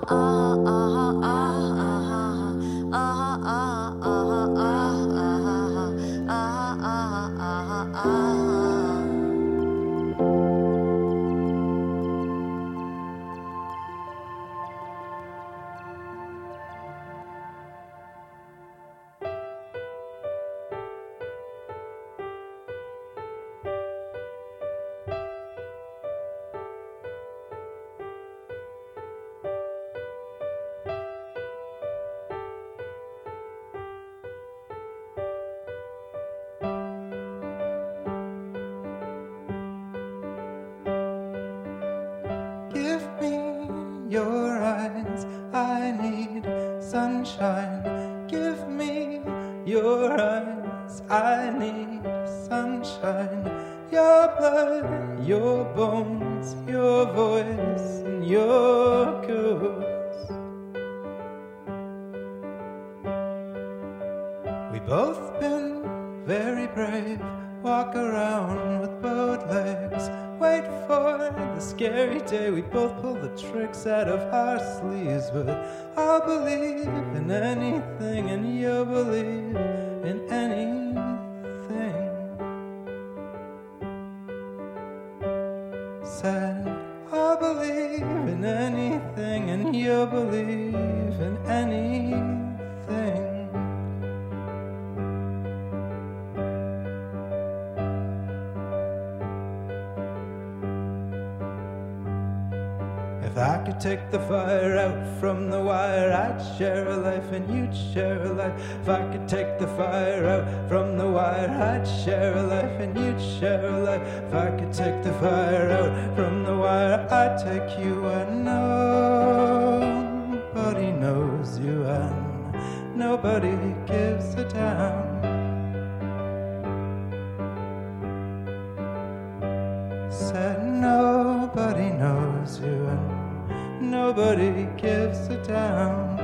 Give me your eyes, I need sunshine. Give me your eyes, I need sunshine. Your blood, your bones, your voice, and your ghost. We both been very brave, walk around with bowed legs, wait for the scary day. We both pull the tricks out of our sleeves, but I'll believe in anything and you'll believe in anything. Said I'll believe in anything and you'll believe in anything. If I could take the fire out from the wire, I'd share a life and you'd share a life. If I could take the fire out from the wire, I'd share a life and you'd share a life. If I could take the fire out from the wire, I'd take you where nobody knows you and nobody gives a damn. Said nobody knows you and nobody gives a damn.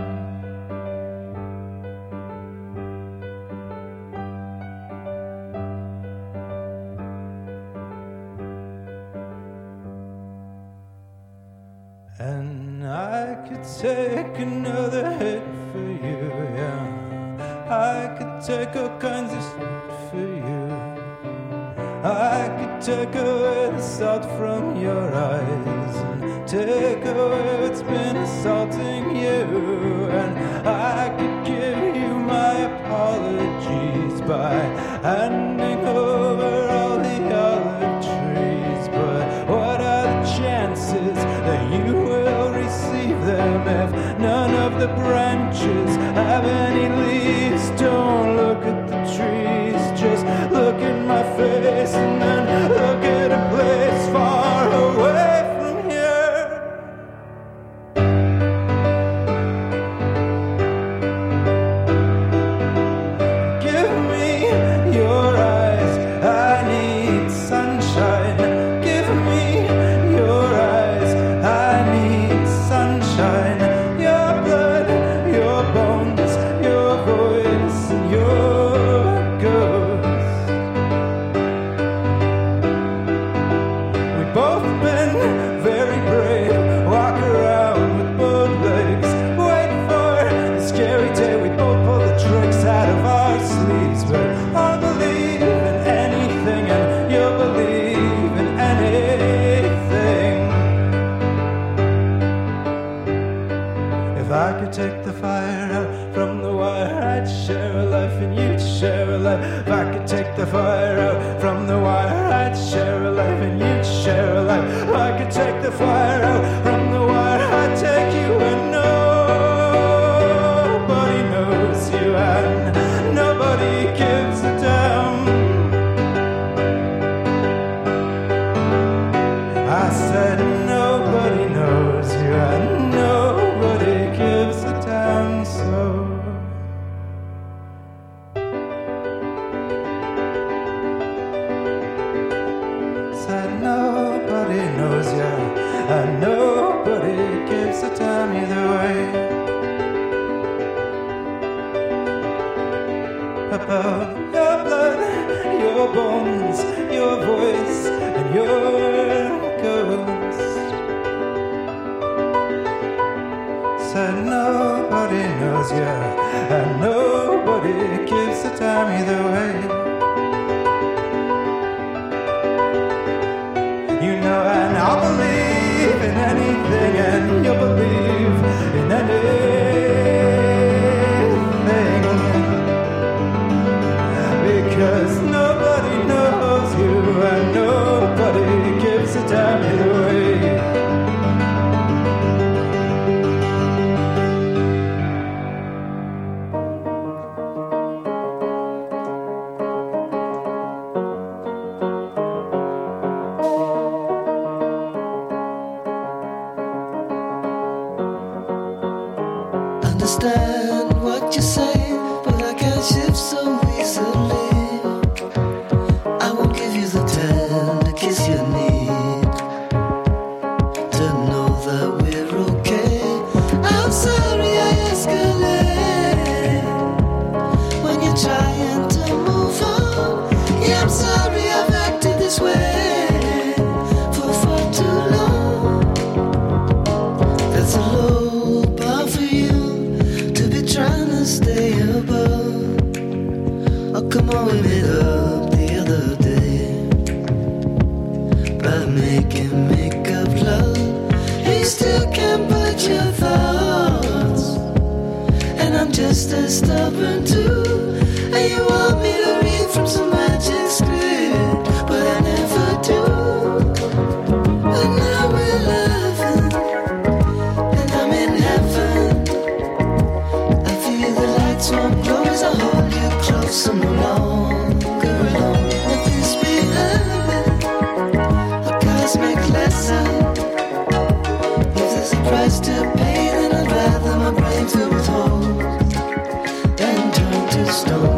And I could take another hit for you, yeah. I could take all kinds of shit for you. I could take away the salt from your eyes and take away what's been assaulting you. And I could give you my apologies by handing over all the olive trees. But what are the chances that you will receive them if none of the branches have any leaves? Don't look at the trees, just look in my face and then look at a place far away from here. Give me your eyes, I need sunshine. Give me your eyes, I need sunshine. Your blood, your bones, your voice, and your ghost. We've both been very brave, walk around with both legs, wait for the scary day. We both pull the tricks out of our sleeves, but I'll believe in anything and you'll believe in anything. If I could take the fire out from the wire, I'd share a life and you'd share a life. If I could take the fire out from the wire, I'd share a life and you'd share a life. If I could take the fire out from the wire, I'd take you where nobody knows you and nobody gives a damn. I said nobody knows you and nobody gives a damn. So said nobody knows you and nobody gives a damn either way. About your blood, your bones, your voice, and your ghost. said nobody knows you, and nobody keeps the time either way. You know, and I'll believe in anything, and you'll believe in anything, because nobody knows you, and nobody keeps the time either way. Understand what you say, but I can't shift so easily. I won't give you the tender kiss you need to know that we're okay. I'm sorry I escalate when you're trying to move on. Yeah, I'm sorry I've acted this way for far too long. That's a low bar for you to be trying to stay above. Oh, come on, we made up the other day by making make-up love. You still can't put your thoughts, and I'm just as stubborn too. And you want me to read from some magic script, but I never do. But now we're laughing, and I'm in heaven. I feel the lights won't glow as I hold you close. I'm no longer alone. Let this be a cosmic lesson. If there's a price to pay, then I'd rather my brain filled with holes than turn to stone.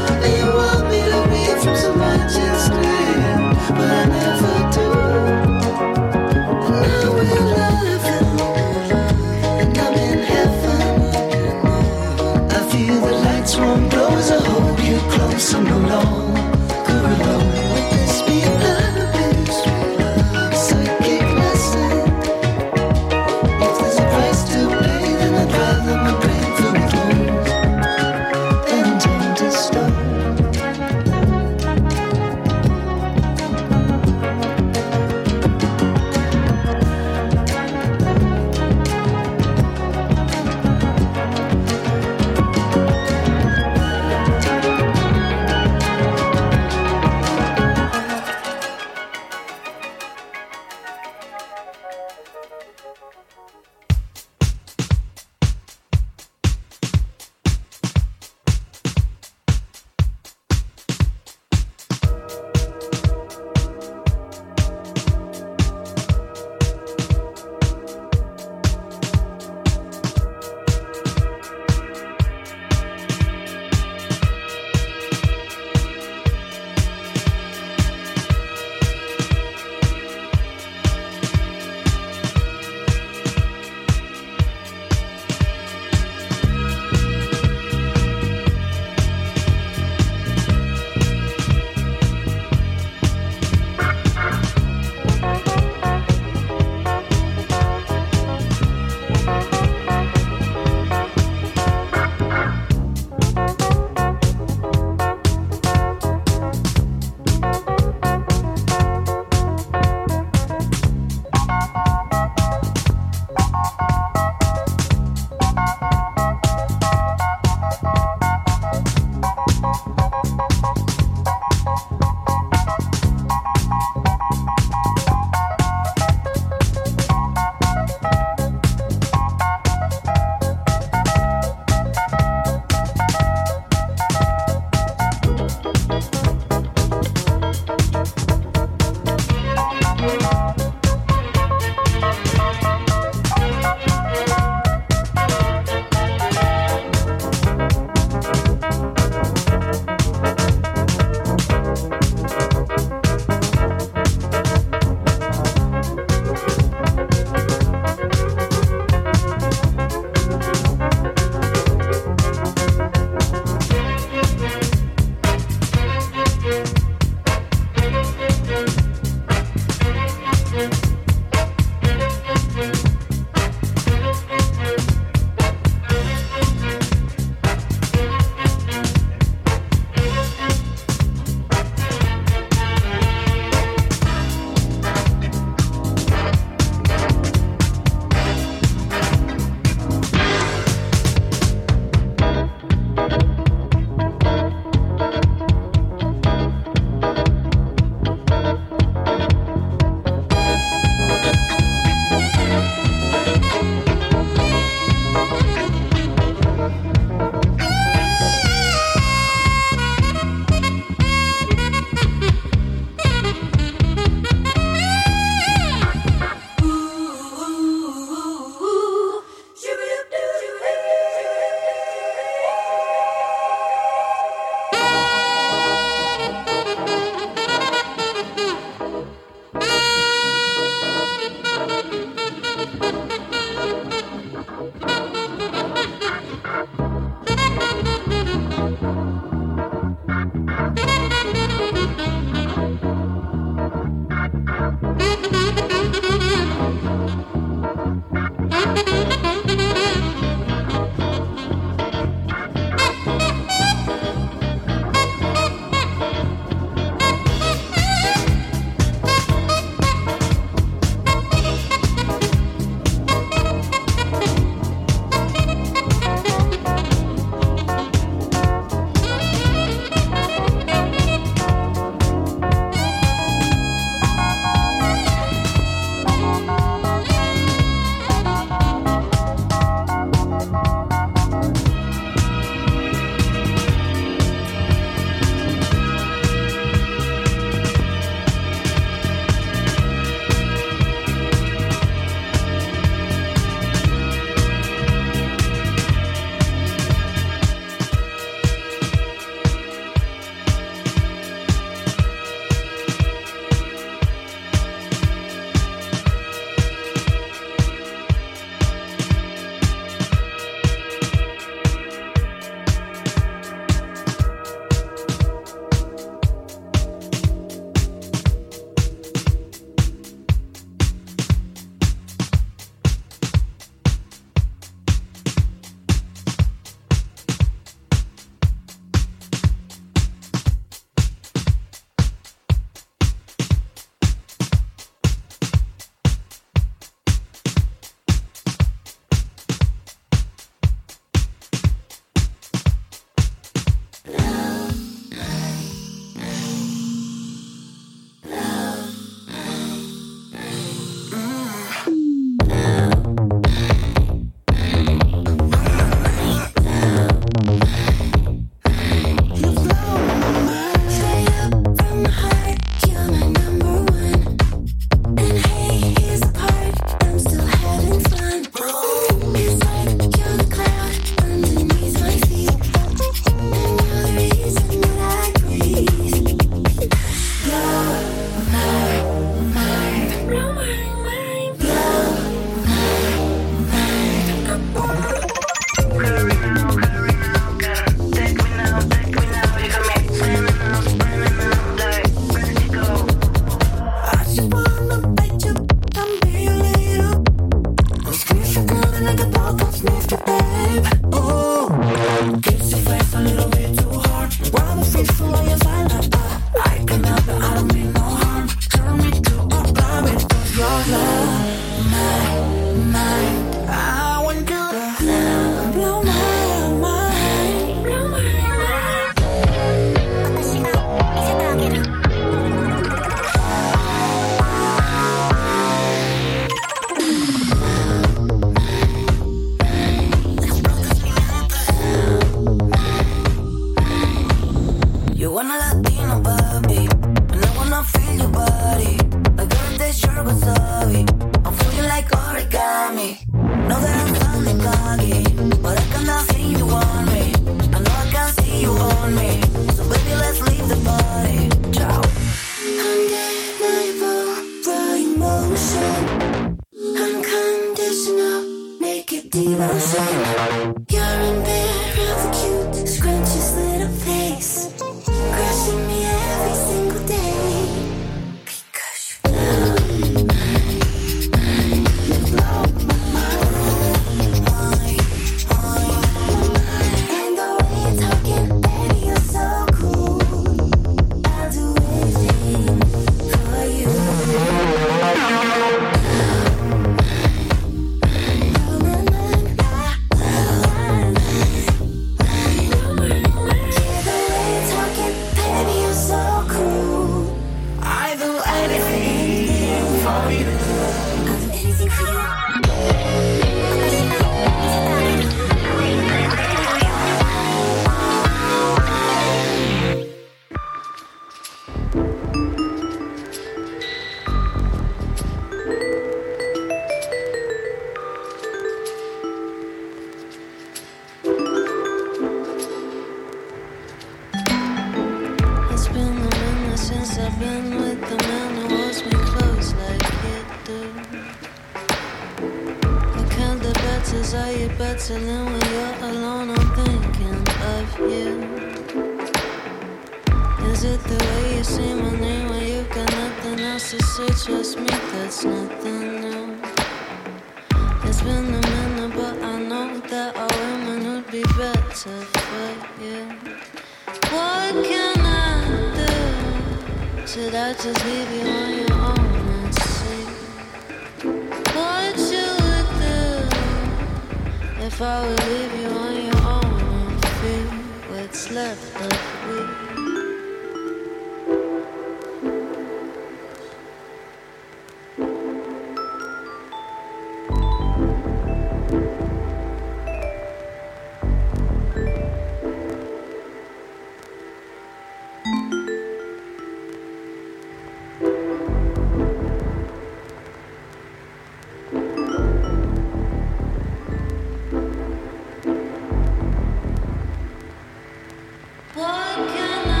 What can I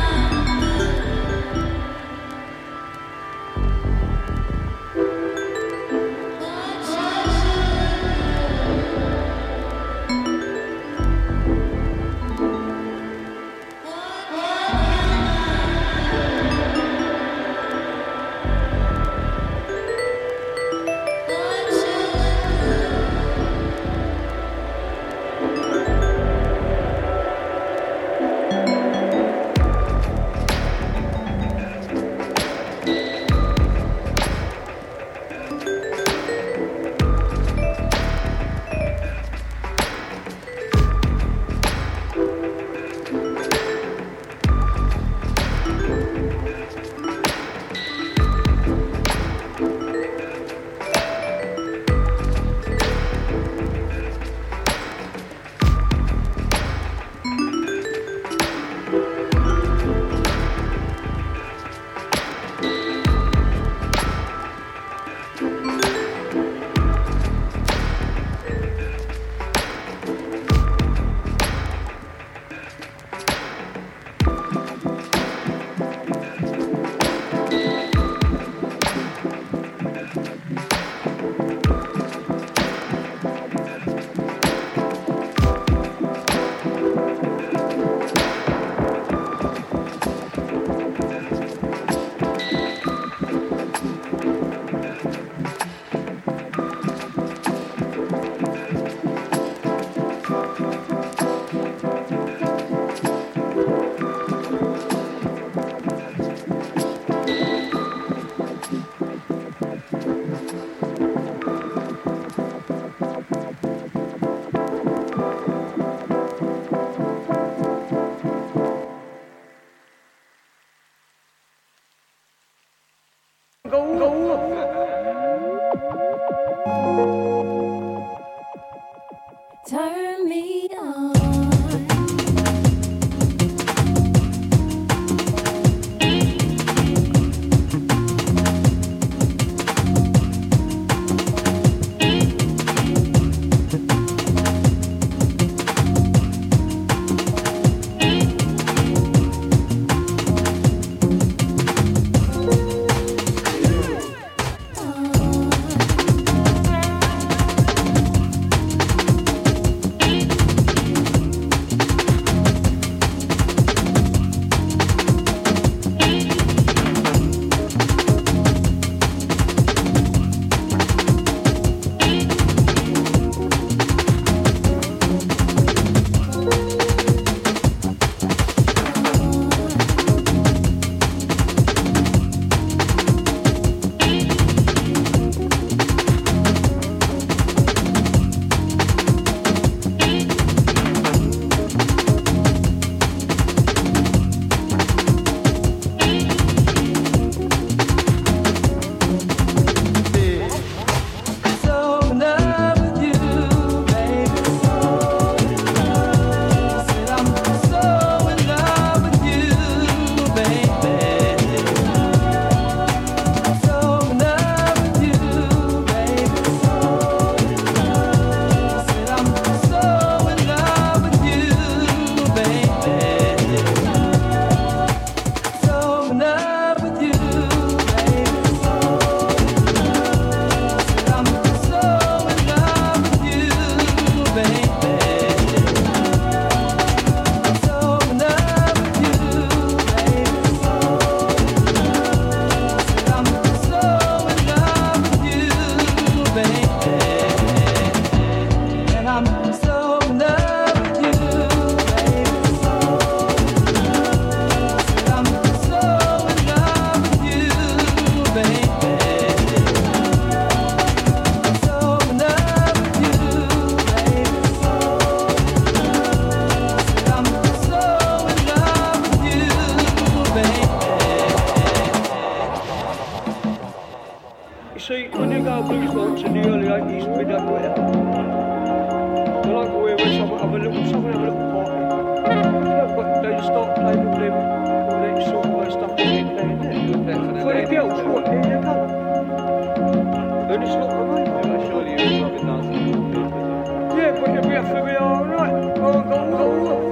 90s, mid whatever. I like to hear when someone have a little party. Yeah, but they just start playing all that sort of stuff down there. For the girls, what? Here they go. And it's not for me. Yeah, surely you're rubbing dancing. Yeah, but you'll be up for me alright. Go.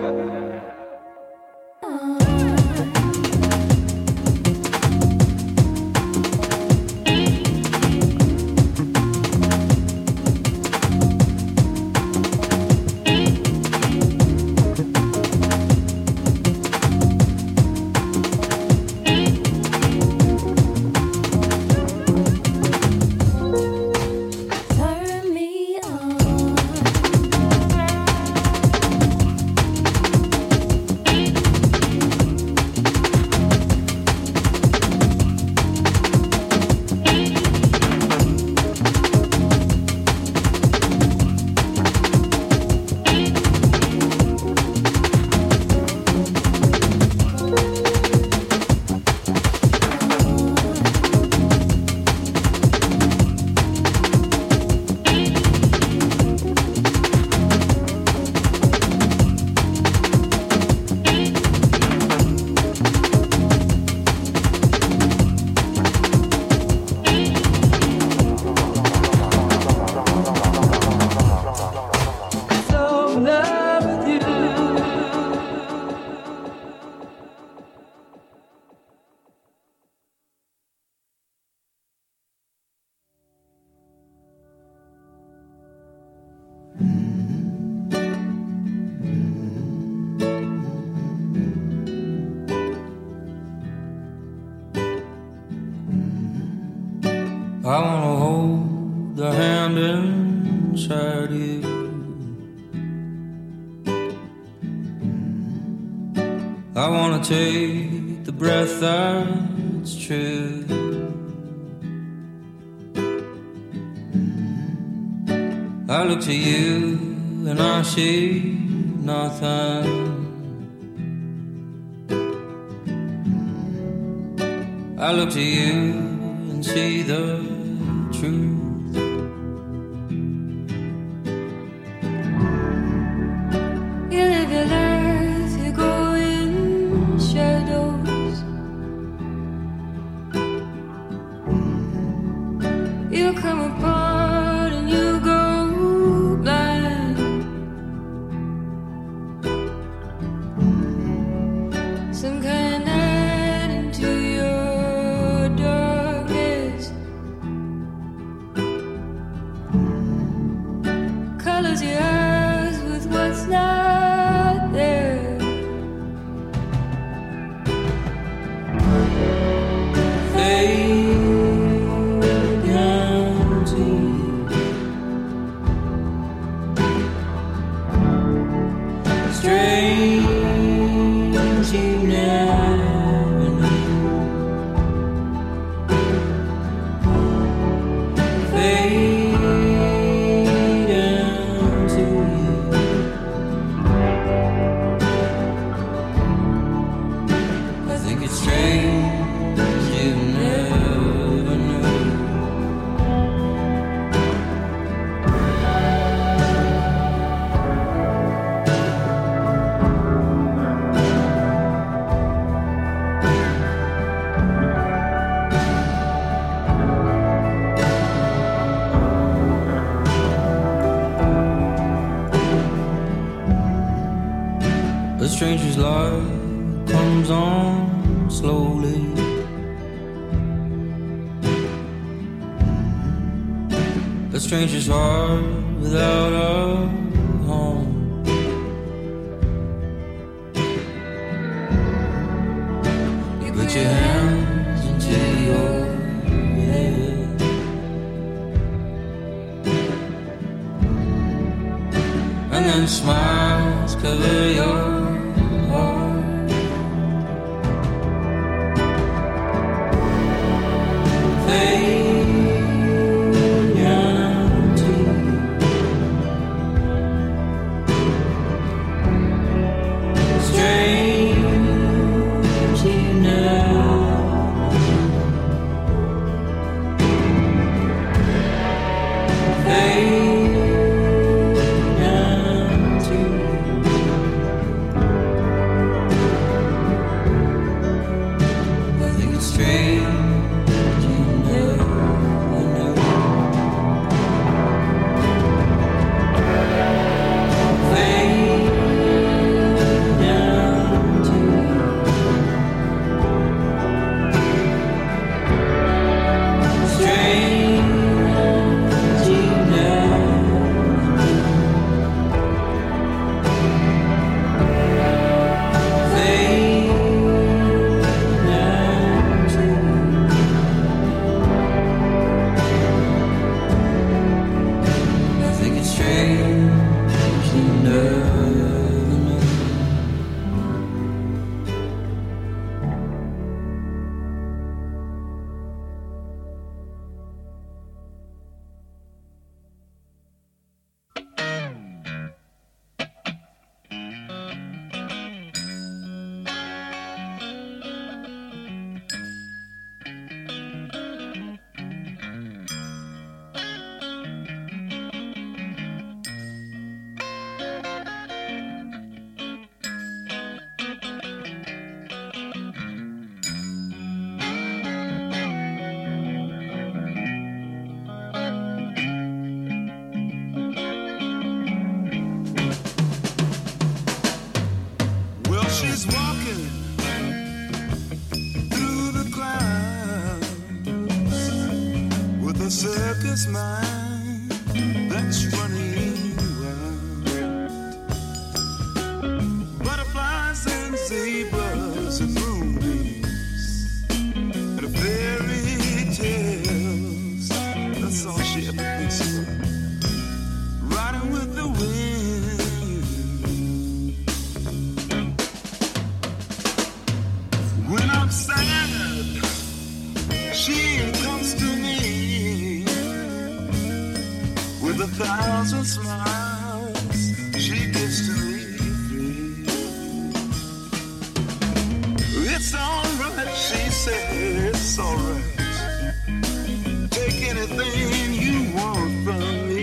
I wanna hold the hand inside you. I wanna take the breath that's true. I look to you and I see nothing. I look to you and see the truth. You live your life, you go in shadows. You come apart and you go blind. Some kind night into your darkness. Colors your eyes with what's not there. Fade empty. Strange you never knew. Fade empty. I think it's strange you never knew. A stranger's love comes on slowly. A stranger's heart without a home. You put your hands into your head. And then smiles cover your heart. Fade empty. Strange you know. Fade circus mind that's running wild. Butterflies and zebras and moonbeams and fairy tales. That's all she ever thinks about. Riding with the wind. When I'm sad, she comes to me with 1,000 smiles. She gives to me free. It's alright, she said, it's alright. Take anything you want from me.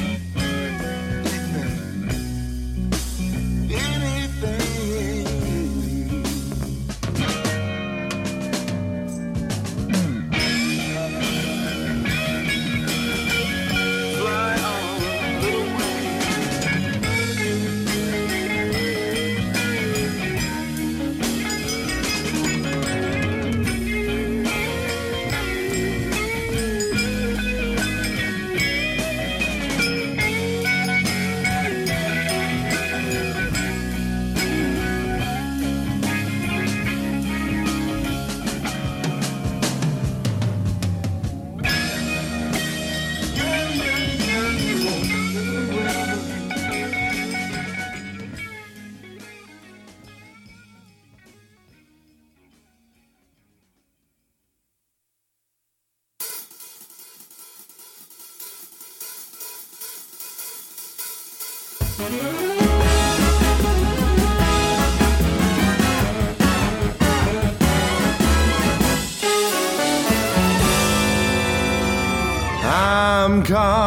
I'm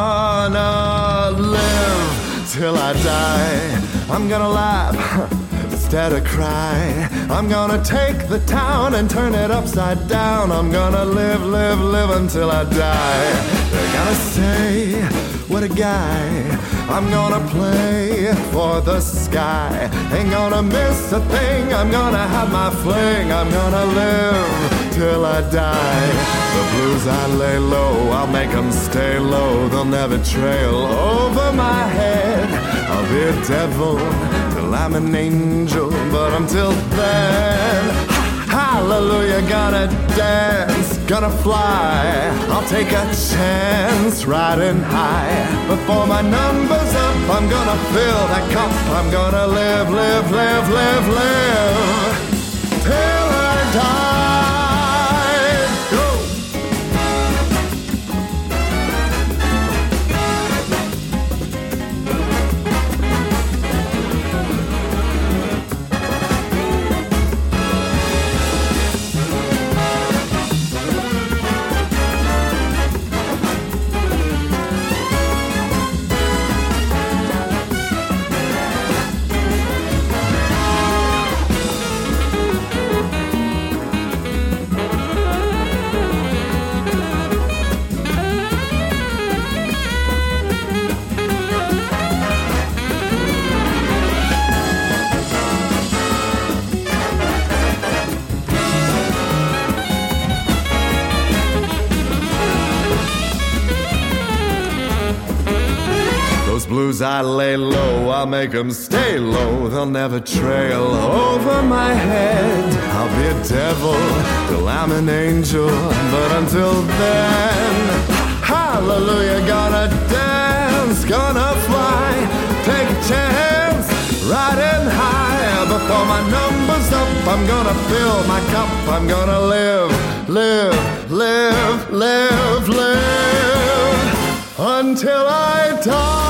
gonna live till I die. I'm gonna laugh instead of cry. I'm gonna take the town and turn it upside down. I'm gonna live, live, live until I die. They're gonna say, what a guy. I'm gonna play for the sky. Ain't gonna miss a thing. I'm gonna have my fling. I'm gonna live till I die. The blues I lay low, I'll make them stay low. They'll never trail over my head. I'll be a devil till I'm an angel. But until then, hallelujah, gonna dance, gonna fly. I'll take a chance riding high. Before my number's up, I'm gonna fill that cup. I'm gonna live, live, live, live, live till I die. Those blues I lay low, I'll make them stay low. They'll never trail over my head. I'll be a devil till I'm an angel, but until then, hallelujah, gonna dance, gonna fly, take a chance, riding high. Before my number's up, I'm gonna fill my cup. I'm gonna live, live, live, live, live until I die.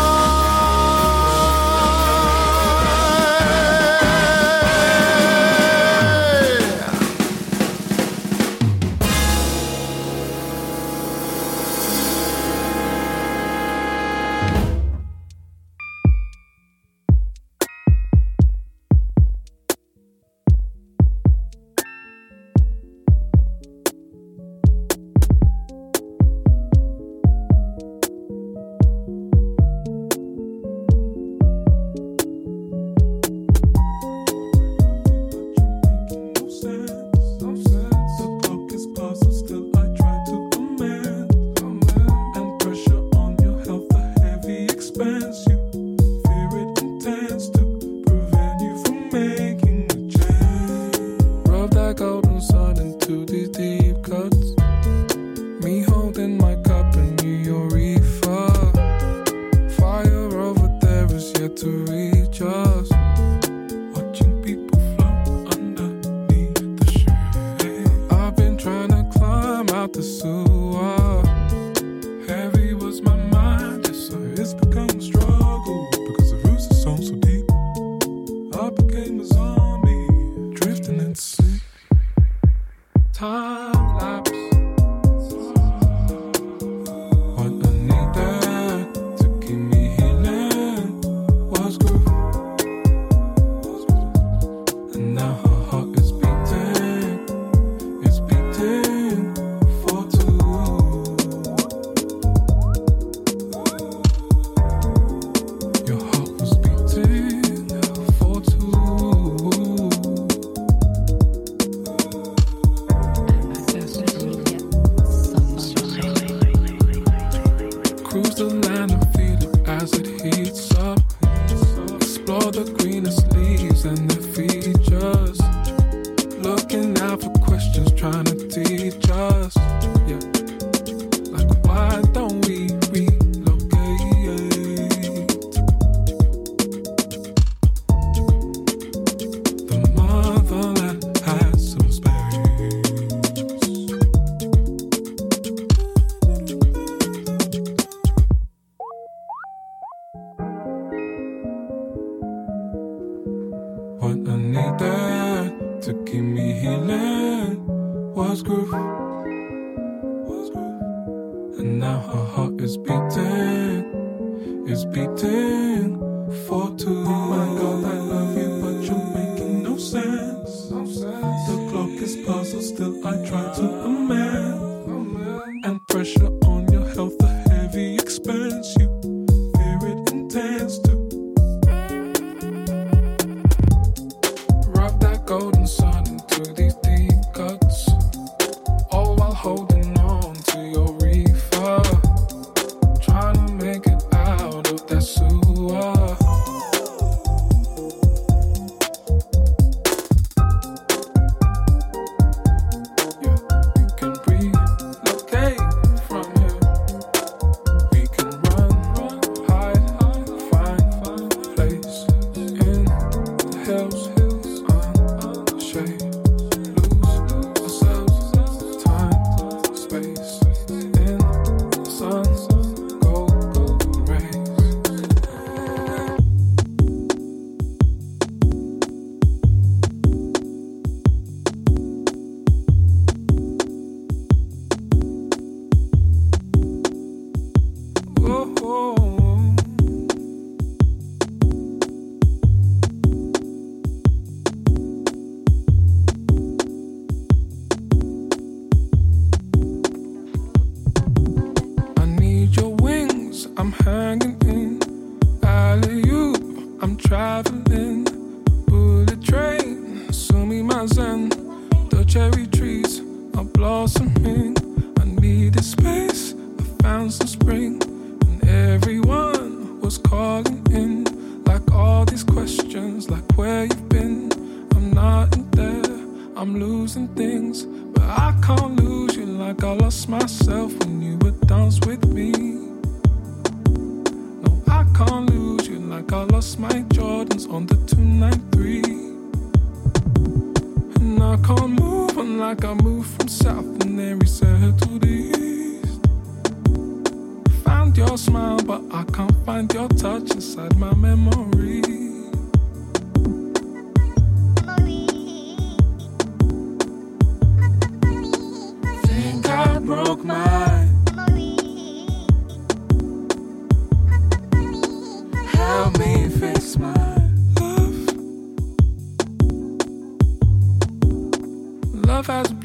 Was caught losing things, but I can't lose you like I lost myself when you would dance with me. No, I can't lose you like I lost my Jordans on the 293. And I can't move on like I moved from south and then we settled east. Found your smile, but I can't find your touch inside my memory. Think I broke mine. Help me fix my love. Love has